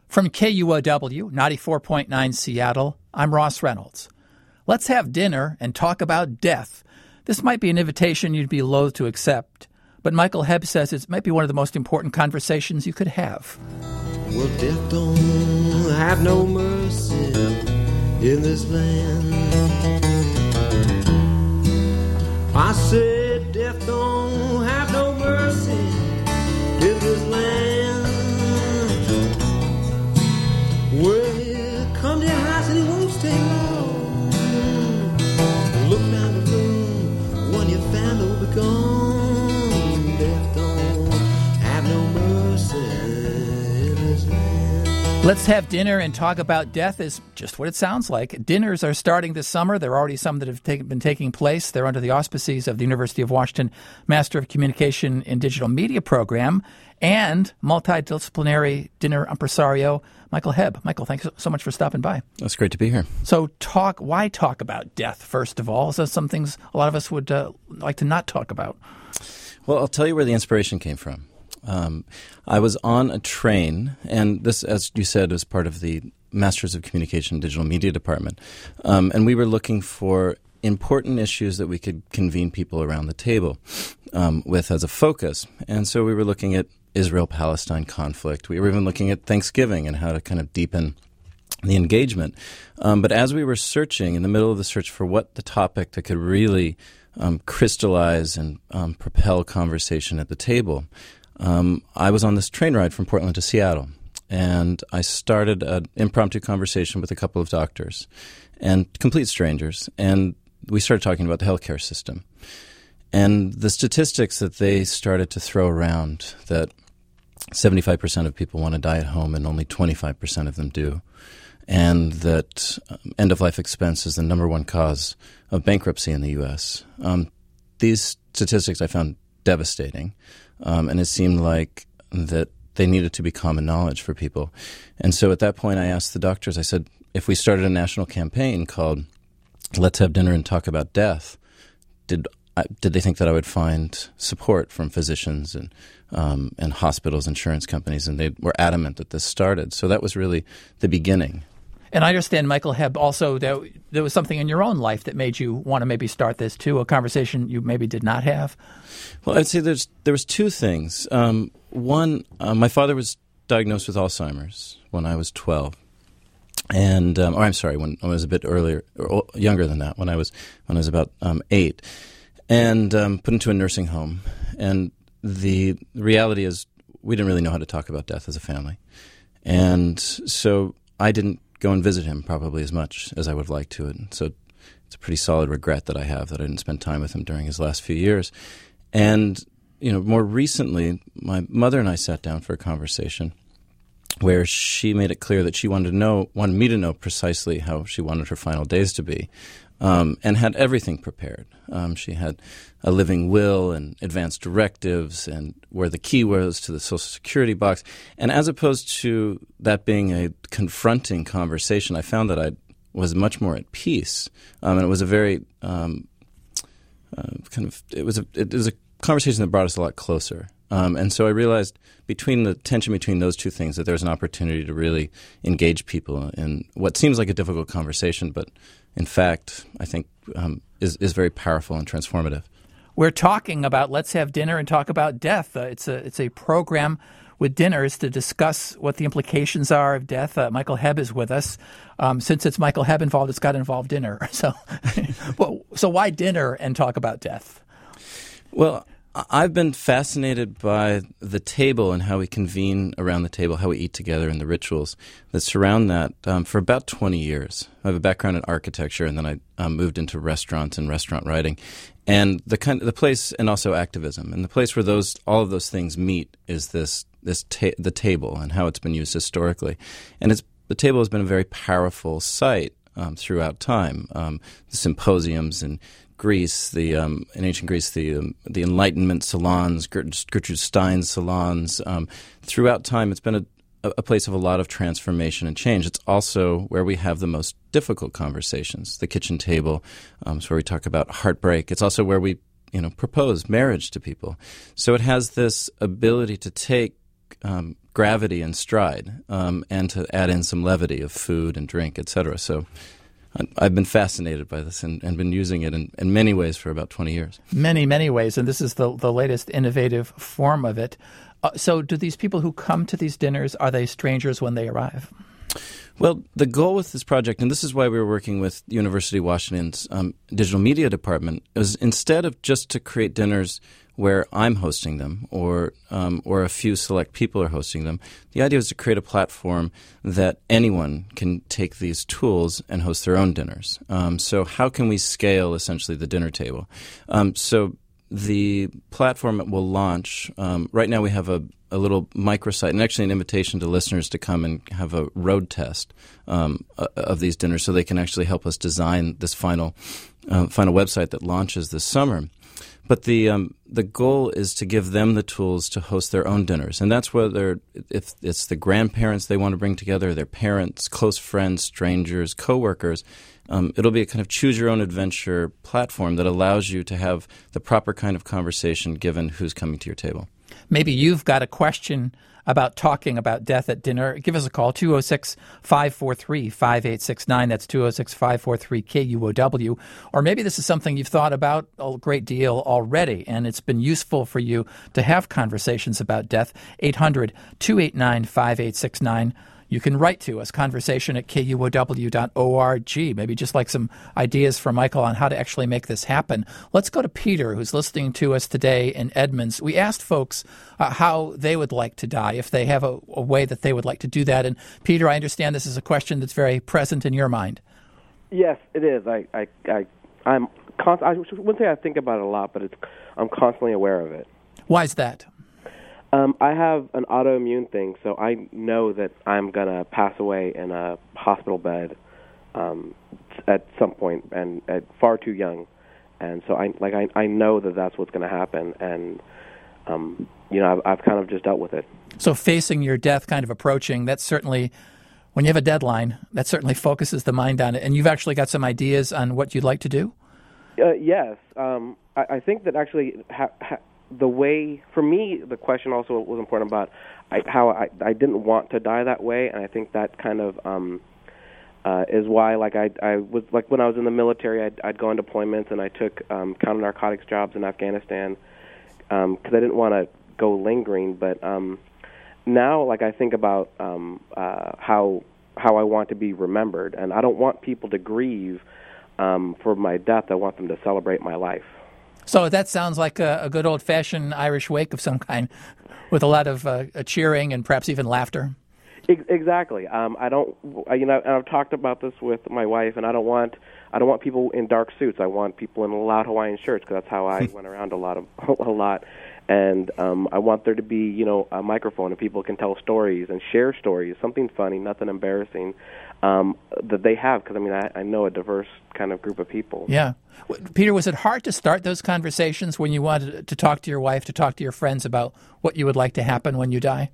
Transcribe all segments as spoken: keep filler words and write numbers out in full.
From K U O W, ninety-four point nine Seattle, I'm Ross Reynolds. Let's have dinner and talk about death. This might be an invitation you'd be loath to accept, but Michael Hebb says it might be one of the most important conversations you could have. Well, death don't have no mercy in this land. I said death don't have no mercy in this land. Well, come to your house and it won't stay long. Look down the room when your family will be gone. Death don't have no mercy in this land. Let's have dinner and talk about death is just what it sounds like. Dinners are starting this summer. There are already some that have take, been taking place. They're under the auspices of the University of Washington Master of Communication in Digital Media program and multidisciplinary dinner impresario Michael Hebb. Michael, thanks so much for stopping by. It's great to be here. So talk. Why talk about death, first of all? So some things a lot of us would uh, like to not talk about. Well, I'll tell you where the inspiration came from. Um, I was on a train, and this, as you said, was part of the Masters of Communication Digital Media department, um, and we were looking for important issues that we could convene people around the table um, with as a focus. And so we were looking at Israel-Palestine conflict. We were even looking at Thanksgiving and how to kind of deepen the engagement. Um, but as we were searching, in the middle of the search for what the topic that could really um, crystallize and um, propel conversation at the table, um, I was on this train ride from Portland to Seattle. And I started an impromptu conversation with a couple of doctors and complete strangers. And we started talking about the healthcare system. And the statistics that they started to throw around, that seventy-five percent of people want to die at home and only twenty-five percent of them do, and that um, end-of-life expense is the number one cause of bankruptcy in the U S. Um, these statistics I found devastating, um, and it seemed like that they needed to be common knowledge for people. And so at that point I asked the doctors, I said, if we started a national campaign called Let's Have Dinner and Talk About Death, did I, did they think that I would find support from physicians and um, and hospitals, insurance companies? And they were adamant that this started. So that was really the beginning. And I understand, Michael Hebb, also that there was something in your own life that made you want to maybe start this too, a conversation you maybe did not have. Well, I'd say there's there was two things. Um, one, uh, my father was diagnosed with Alzheimer's when I was twelve. And um, or I'm sorry, when I was a bit earlier, or younger than that, when I was when I was about um, eight, and um, put into a nursing home. And the reality is, we didn't really know how to talk about death as a family, and so I didn't go and visit him probably as much as I would have liked to. And so it's a pretty solid regret that I have that I didn't spend time with him during his last few years. And you know, more recently, my mother and I sat down for a conversation where she made it clear that she wanted to know, wanted me to know precisely how she wanted her final days to be, um, and had everything prepared. Um, she had a living will and advanced directives and where the key was to the Social Security box. And as opposed to that being a confronting conversation, I found that I was much more at peace, um, and it was a very um, uh, kind of it was a it was a conversation that brought us a lot closer. Um, and so I realized between the tension between those two things that there's an opportunity to really engage people in what seems like a difficult conversation, but in fact, I think um, is, is very powerful and transformative. We're talking about Let's Have Dinner and Talk About Death. Uh, it's a it's a program with dinners to discuss what the implications are of death. Uh, Michael Hebb is with us. Um, since it's Michael Hebb involved, it's got to involve dinner. So, well, so why dinner and talk about death? Well, I've been fascinated by the table and how we convene around the table, how we eat together, and the rituals that surround that um, for about twenty years. I have a background in architecture, and then I um, moved into restaurants and restaurant writing, and the kind, the place, and also activism, and the place where those all of those things meet is this this ta- the table and how it's been used historically, and it's the table has been a very powerful site um, throughout time. Um, the symposiums and Greece, the um, in ancient Greece, the um, the Enlightenment salons, Gertrude Stein's salons. Um, throughout time, it's been a, a place of a lot of transformation and change. It's also where we have the most difficult conversations. The kitchen table, um, is where we talk about heartbreak. It's also where we, you know, propose marriage to people. So it has this ability to take um, gravity and stride, um, and to add in some levity of food and drink, et cetera. So I, I've been fascinated by this and, and been using it in, in many ways for about twenty years. Many, many ways, and this is the, the latest innovative form of it. Uh, so do these people who come to these dinners, are they strangers when they arrive? Well, the goal with this project, and this is why we were working with University of Washington's um, digital media department, is instead of just to create dinners where I'm hosting them or um, or a few select people are hosting them, the idea is to create a platform that anyone can take these tools and host their own dinners. Um, so how can we scale essentially the dinner table? Um, so the platform will launch. Um, right now we have a, a little microsite and actually an invitation to listeners to come and have a road test um, of these dinners so they can actually help us design this final uh, final website that launches this summer. But the um, the goal is to give them the tools to host their own dinners. And that's whether if it's the grandparents they want to bring together, their parents, close friends, strangers, coworkers. Um, it'll be a kind of choose-your-own-adventure platform that allows you to have the proper kind of conversation given who's coming to your table. Maybe you've got a question about talking about death at dinner. Give us a call, two oh six, five four three, five eight six nine. That's two oh six, five four three, K U O W. Or maybe this is something you've thought about a great deal already, and it's been useful for you to have conversations about death. eight hundred, two eight nine, five eight six nine. You can write to us, conversation at K U O W dot org. Maybe just like some ideas from Michael on how to actually make this happen. Let's go to Peter, who's listening to us today in Edmonds. We asked folks uh, how they would like to die, if they have a, a way that they would like to do that. And Peter, I understand this is a question that's very present in your mind. Yes, it is. I, I, I, I'm const- I wouldn't say I think about it a lot, but it's, I'm constantly aware of it. Why is that? Um, I have an autoimmune thing, so I know that I'm going to pass away in a hospital bed um, at some point, and at far too young. And so I like I, I know that that's what's going to happen, and um, you know I've, I've kind of just dealt with it. So facing your death kind of approaching, that's certainly, when you have a deadline, that certainly focuses the mind on it. And you've actually got some ideas on what you'd like to do? Uh, yes. Um, I, I think that actually ha- ha- the way, for me, the question also was important about I, how I, I didn't want to die that way, and I think that kind of um, uh, is why, like, I, I was, like, when I was in the military, I'd, I'd go on deployments, and I took um, counter narcotics jobs in Afghanistan because um, I didn't want to go lingering, but um, now, like, I think about um, uh, how how I want to be remembered, and I don't want people to grieve um, for my death. I want them to celebrate my life. So that sounds like a, a good old-fashioned Irish wake of some kind, with a lot of uh, cheering and perhaps even laughter. Exactly. Um, I don't, you know, and I've talked about this with my wife, and I don't want, I don't want people in dark suits. I want people in loud Hawaiian shirts because that's how I went around a lot of a lot. And um, I want there to be, you know, a microphone and people can tell stories and share stories, something funny, nothing embarrassing, um, that they have. Because I mean, I, I know a diverse kind of group of people. Yeah, Peter, was it hard to start those conversations when you wanted to talk to your wife, to talk to your friends about what you would like to happen when you die?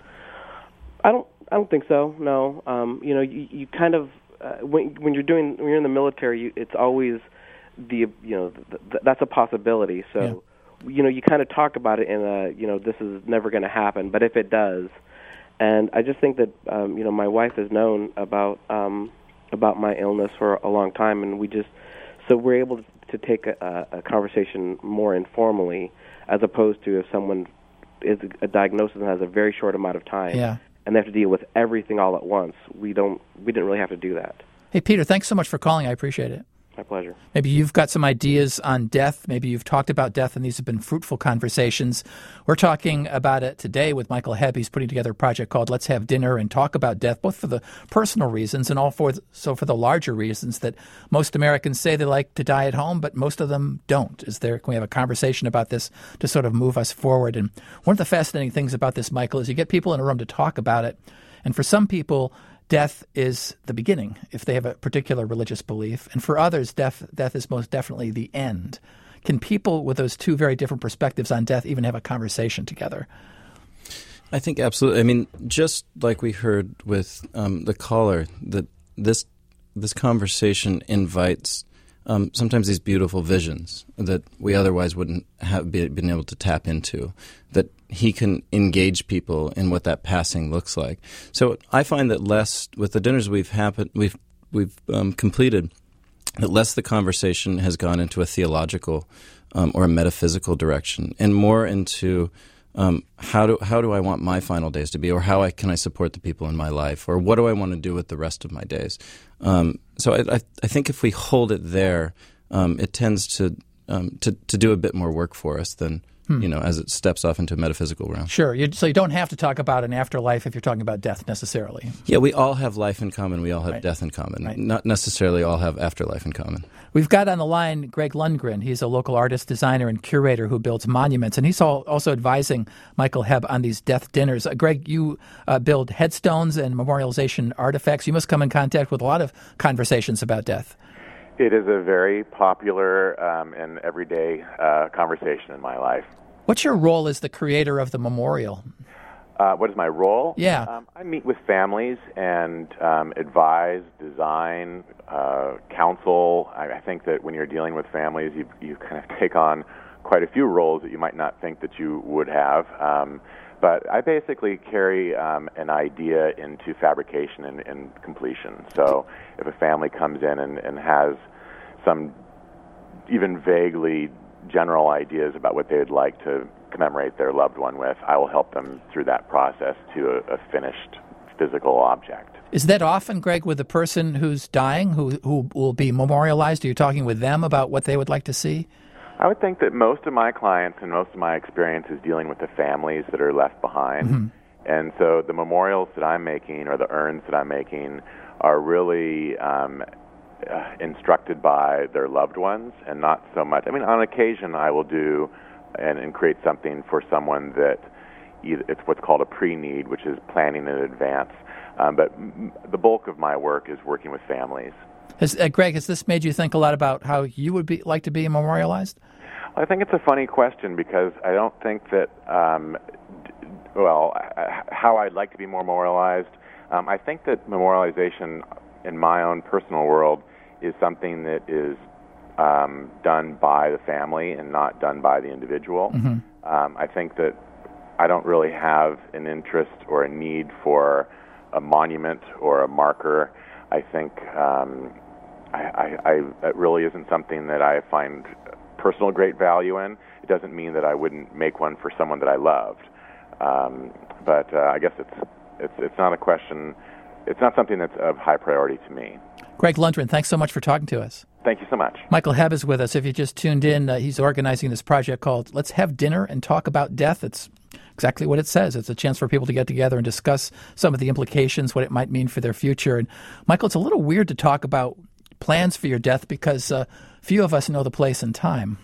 I don't. I don't think so. No. Um, you know, you, you kind of uh, when when you're doing when you're in the military, you, it's always the you know the, the, that's a possibility. So. Yeah. You know, you kind of talk about it in a, you know, this is never going to happen, but if it does, and I just think that, um, you know, my wife has known about um, about my illness for a long time, and we just, so we're able to, to take a, a conversation more informally, as opposed to if someone is a diagnosis and has a very short amount of time, yeah. and they have to deal with everything all at once. We don't, we didn't really have to do that. Hey, Peter, thanks so much for calling. I appreciate it. My pleasure. Maybe you've got some ideas on death. Maybe you've talked about death, and these have been fruitful conversations. We're talking about it today with Michael Hebb. He's putting together a project called Let's Have Dinner and Talk About Death, both for the personal reasons and also for the larger reasons that most Americans say they like to die at home, but most of them don't. Is there? Can we have a conversation about this to sort of move us forward? And one of the fascinating things about this, Michael, is you get people in a room to talk about it, and for some people, death is the beginning, if they have a particular religious belief. And for others, death, death is most definitely the end. Can people with those two very different perspectives on death even have a conversation together? I think absolutely. I mean, just like we heard with um, the caller, that this this conversation invites um, sometimes these beautiful visions that we otherwise wouldn't have be, been able to tap into, that he can engage people in what that passing looks like. So I find that less, with the dinners we've happen, we've we've um, completed, that less the conversation has gone into a theological um, or a metaphysical direction, and more into um, how do how do I want my final days to be, or how I, can I support the people in my life, or what do I want to do with the rest of my days. Um, so I, I, I think if we hold it there, um, it tends to, um, to to do a bit more work for us than, Hmm. you know, as it steps off into a metaphysical realm. Sure. You, so you don't have to talk about an afterlife if you're talking about death necessarily. Yeah, we all have life in common. We all have right. death in common. Right. Not necessarily all have afterlife in common. We've got on the line Greg Lundgren. He's a local artist, designer, and curator who builds monuments, and he's all, also advising Michael Hebb on these death dinners. Uh, Greg, you uh, build headstones and memorialization artifacts. You must come in contact with a lot of conversations about death. It is a very popular um, and everyday uh, conversation in my life. What's your role as the creator of the memorial? Uh, what is my role? Yeah. Um, I meet with families and um, advise, design, uh, counsel. I, I think that when you're dealing with families, you, you kind of take on quite a few roles that you might not think that you would have. Um, but I basically carry um, an idea into fabrication and, and completion. So if a family comes in and, and has some even vaguely general ideas about what they would like to commemorate their loved one with, I will help them through that process to a, a finished physical object. Is that often, Greg, with the person who's dying, who who will be memorialized? Are you talking with them about what they would like to see? I would think that most of my clients and most of my experience is dealing with the families that are left behind. Mm-hmm. And so the memorials that I'm making, or the urns that I'm making, are really um, uh, instructed by their loved ones, and not so much. I mean, on occasion I will do and, and create something for someone that either, it's what's called a pre-need, which is planning in advance. Um, but m- the bulk of my work is working with families. Has, uh, Greg, has this made you think a lot about how you would be like to be memorialized? I think it's a funny question, because I don't think that, um, d- well, how I'd like to be memorialized. Um, I think that memorialization in my own personal world is something that is um, done by the family and not done by the individual. Mm-hmm. Um, I think that I don't really have an interest or a need for a monument or a marker. I think um, I, I, I, it really isn't something that I find personal great value in. It doesn't mean that I wouldn't make one for someone that I loved. Um, but uh, I guess it's it's it's not a question. It's not something that's of high priority to me. Greg Lundgren, thanks so much for talking to us. Thank you so much. Michael Hebb is with us. If you just tuned in, uh, he's organizing this project called Let's Have Dinner and Talk About Death. It's exactly what it says. It's a chance for people to get together and discuss some of the implications, what it might mean for their future. And Michael, it's a little weird to talk about plans for your death because uh, few of us know the place and time.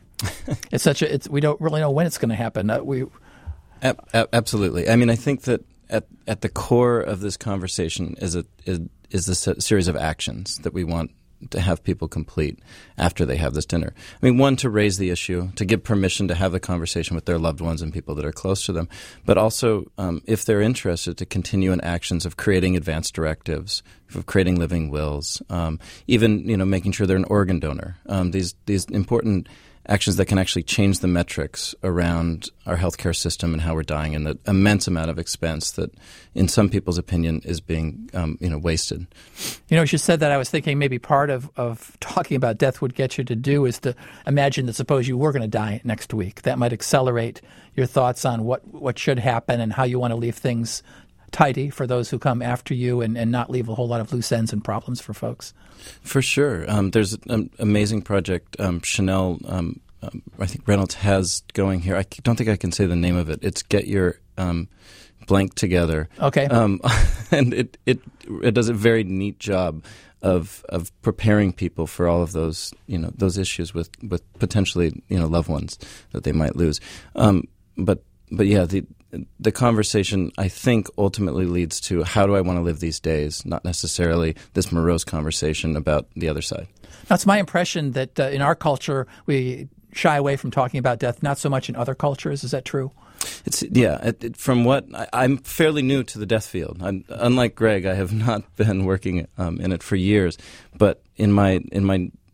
It's such a. It's, we don't really know when it's going to happen. Uh, we a- a- absolutely. I mean, I think that at at the core of this conversation is a is, is this a series of actions that we want to have people complete after they have this dinner. I mean, one, to raise the issue, to give permission to have the conversation with their loved ones and people that are close to them, but also, um, if they're interested, to continue in actions of creating advanced directives, of creating living wills, um, even, you know, making sure they're an organ donor. Um, these these important actions that can actually change the metrics around our healthcare system and how we're dying, and the immense amount of expense that, in some people's opinion, is being um, you know wasted. You know, as you said that, I was thinking maybe part of, of talking about death would get you to do is to imagine that suppose you were going to die next week. That might accelerate your thoughts on what, what should happen and how you want to leave things tidy for those who come after you, and, and not leave a whole lot of loose ends and problems for folks. For sure. Um, there's an amazing project um, Chanel, um, um, I think Reynolds has going here. I don't think I can say the name of it. It's Get Your um, Blank Together. Okay. Um, and it, it it does a very neat job of of preparing people for all of those, you know, those issues with, with potentially, you know, loved ones that they might lose. Um, but but yeah, the the conversation, I think, ultimately leads to how do I want to live these days, not necessarily this morose conversation about the other side. Now, it's my impression that uh, in our culture, we shy away from talking about death, not so much in other cultures. Is that true? It's yeah. It, it, from what I, I'm fairly new to the death field. I'm, unlike Greg, I have not been working um, in it for years. But in my in my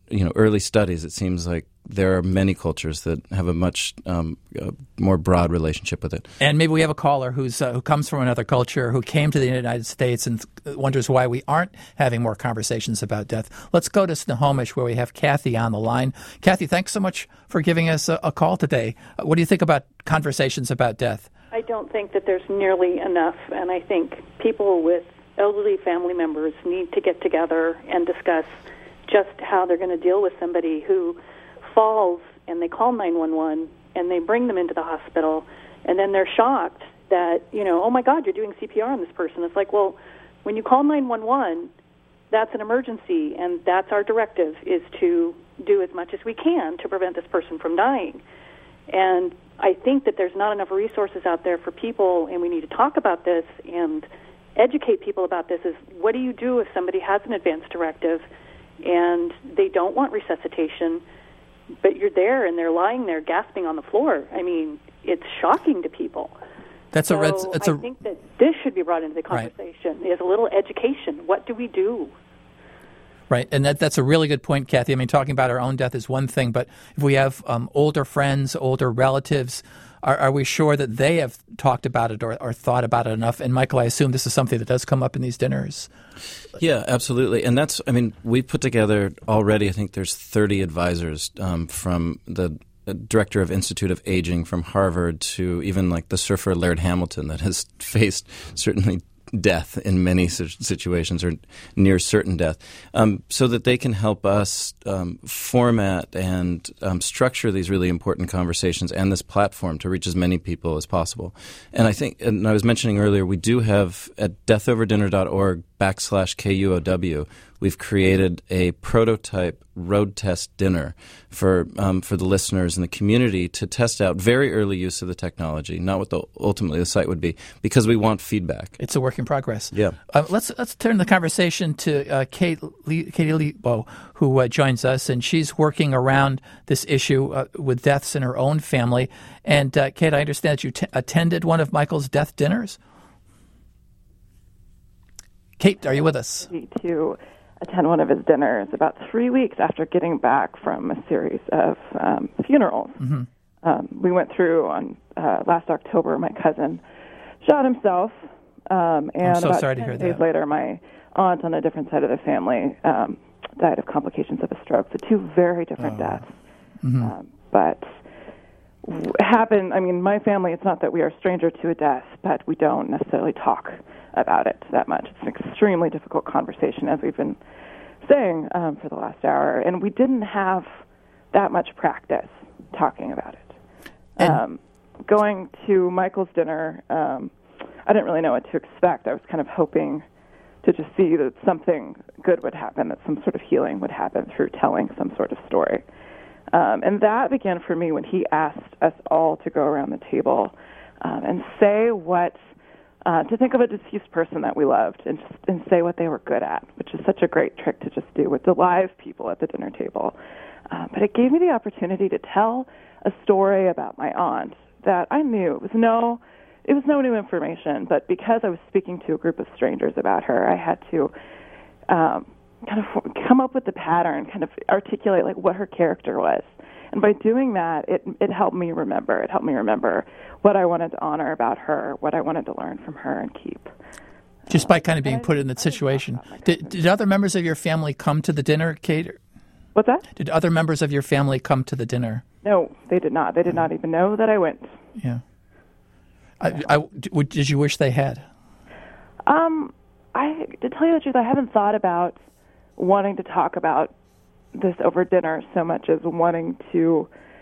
you know early studies, it seems like there are many cultures that have a much um, uh, more broad relationship with it. And maybe we have a caller who's uh, who comes from another culture, who came to the United States and wonders why we aren't having more conversations about death. Let's go to Snohomish, where we have Kathy on the line. Kathy, thanks so much for giving us a, a call today. Uh, what do you think about conversations about death? I don't think that there's nearly enough, and I think people with elderly family members need to get together and discuss just how they're going to deal with somebody who falls and they call nine one one and they bring them into the hospital, and then they're shocked that, you know, oh my God, you're doing C P R on this person. It's like, well, when you call nine one one, that's an emergency, and that's our directive, is to do as much as we can to prevent this person from dying. And I think that there's not enough resources out there for people, and we need to talk about this and educate people about this. Is what do you do if somebody has an advance directive and they don't want resuscitation, but you're there and they're lying there gasping on the floor? I mean, it's shocking to people. That's so a red. It's I a, think that this should be brought into the conversation. Right. Is a little education. What do we do? Right, and that, that's a really good point, Kathy. I mean, talking about our own death is one thing, but if we have um, older friends, older relatives, are, are we sure that they have talked about it or, or thought about it enough? And Michael, I assume this is something that does come up in these dinners. Yeah, absolutely. And that's, I mean, we put together already, I think there's thirty advisors um, from the director of Institute of Aging from Harvard to even like the surfer Laird Hamilton that has faced certainly death in many situations or near certain death, um, so that they can help us um, format and um, structure these really important conversations and this platform to reach as many people as possible. And I think, and I was mentioning earlier, we do have at deathoverdinner.org backslash K U O W, we've created a prototype road test dinner for um, for the listeners and the community to test out very early use of the technology, not what the, ultimately the site would be, because we want feedback. It's a work in progress. Yeah. Uh, let's let's turn the conversation to uh, Kate Le- Katie Lebo, who uh, joins us, and she's working around this issue uh, with deaths in her own family. And uh, Kate, I understand that you t- attended one of Michael's death dinners. Kate, are you with us? To attend one of his dinners about three weeks after getting back from a series of um, funerals. Mm-hmm. Um, we went through on uh, last October. My cousin shot himself, um, and I'm so about sorry to ten hear days that. later, my aunt on a different side of the family um, died of complications of a stroke. So two very different Oh. deaths, Mm-hmm. um, but w- happen. I mean, my family. It's not that we are a stranger to a death, but we don't necessarily talk about it that much. It's an extremely difficult conversation, as we've been saying um, for the last hour, and we didn't have that much practice talking about it. And- Um, going to Michael's dinner, um, I didn't really know what to expect. I was kind of hoping to just see that something good would happen, that some sort of healing would happen through telling some sort of story. Um, and that began for me when he asked us all to go around the table um, and say what Uh, to think of a deceased person that we loved and just and say what they were good at, which is such a great trick to just do with the live people at the dinner table. Uh, but it gave me the opportunity to tell a story about my aunt that I knew. It was no, it was no new information, but because I was speaking to a group of strangers about her, I had to um, kind of come up with the pattern, kind of articulate like what her character was. And by doing that, it it helped me remember. It helped me remember what I wanted to honor about her, what I wanted to learn from her and keep. Just by kind of being put in that situation. Did, did other members of your family come to the dinner, Kate? What's that? Did other members of your family come to the dinner? No, they did not. They did not even know that I went. Yeah. I, I, did you wish they had? Um, I to tell you the truth, I haven't thought about wanting to talk about this over dinner so much as wanting to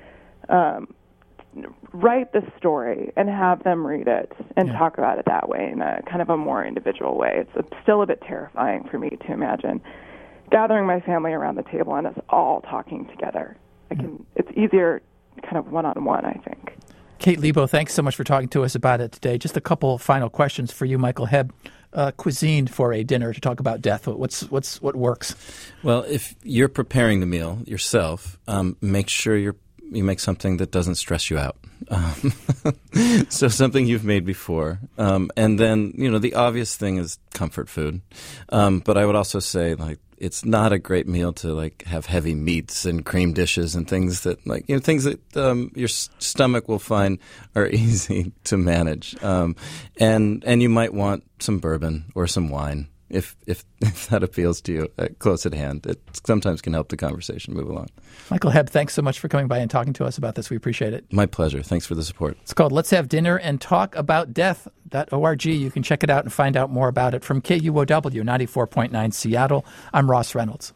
um, write the story and have them read it and Yeah. talk about it that way in a kind of a more individual way. It's, it's still a bit terrifying for me to imagine gathering my family around the table and us all talking together. I can. It's easier kind of one-on-one, I think. Kate Lebo, thanks so much for talking to us about it today. Just a couple final questions for you, Michael Hebb. Uh, cuisine for a dinner to talk about death. What's what's what works? Well, if you're preparing the meal yourself, um, make sure you're, you make something that doesn't stress you out. Um, so something you've made before. Um, and then, you know, the obvious thing is comfort food. Um, but I would also say, like, it's not a great meal to, like, have heavy meats and cream dishes and things that, like, you know, things that um, your s- stomach will find are easy to manage. Um, and and you might want some bourbon or some wine. If, if if that appeals to you, uh, close at hand, it sometimes can help the conversation move along. Michael Hebb, thanks so much for coming by and talking to us about this. We appreciate it. My pleasure. Thanks for the support. It's called Let's Have Dinner and Talk About Death dot org. You can check it out and find out more about it. From K U O W ninety-four point nine Seattle, I'm Ross Reynolds.